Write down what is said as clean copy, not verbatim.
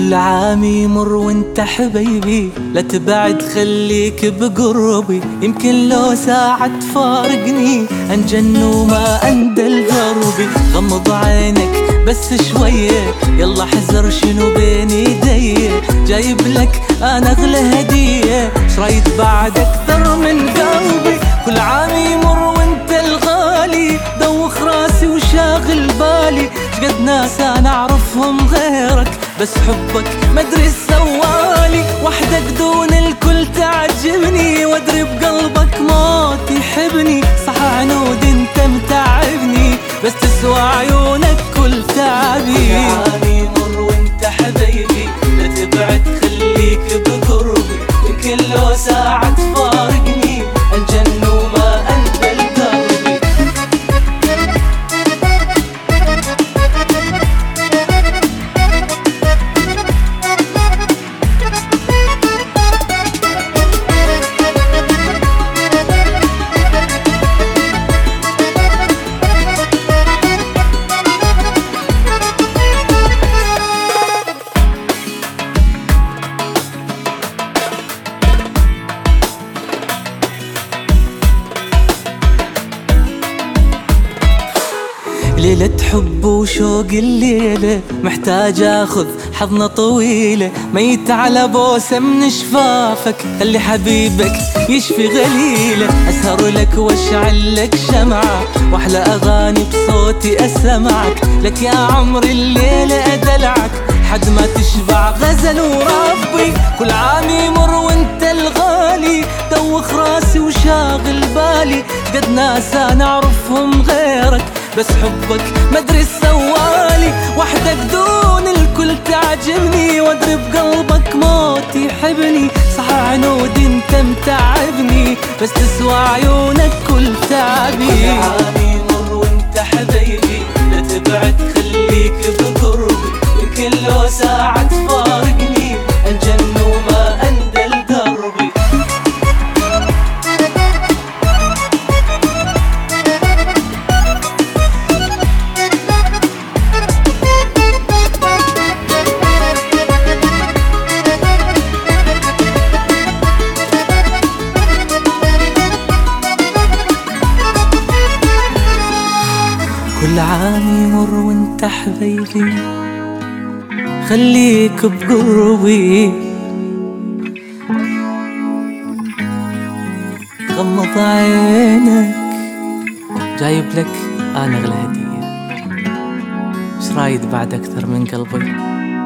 كل عام يمر وانت حبيبي، لا تبعد خليك بقربي. يمكن لو ساعة تفارقني انجن وما اندل دربي. غمض عينك بس شوية، يلا حذر شنو بين ايدي. جايب لك انا اغلى هدية، شرايط بعد اكثر من قلبي. كل عام يمر وانت الغالي، دوخ راسي وشاغل بالي. شقد ناس انا اعرفهم غيرك، بس حبك مدري سوالي. وحدك دون الكل تعجبني، وادري بقلبك موت يحبني. صح عنود انت متعبني، بس تسوى عيونك كل تعبي. عامي يمر وانت حبيبي، لا تبعد خليك بقربي. يمكن لو ساعة تفارقني انجن وما انزل دربي. ليلة حب وشوق الليلة، محتاج اخذ حضنة طويلة. ميت على بوسة من شفافك، خلي حبيبك يشفي غليلة. اسهر لك واشعل لك شمعة، واحلى اغاني بصوتي اسمعك. لك يا عمري الليلة ادلعك، حد ما تشبع غزل وربي. كل عام يمر وانت الغالي، دوخ راسي وشاغل بالي. قد ناس انا اعرفهم غيرك، بس حبك مدري سوالي. وحدك دون الكل تعجبني، وادري بقلبك موت يحبني. صح عنود انت متعبني، بس تسوى عيونك كل تعبي. كل عام يمر وانت حبيبي، لا تبعد خليك بقربي. يمكن لو ساعة تفارقني انجن وما اندل دربي. كل عام يمر وانت حبيبي، خليك بقربي. غمض عينك، جايب لك انا اغلى هدية. شرايد بعد اكثر من قلبي.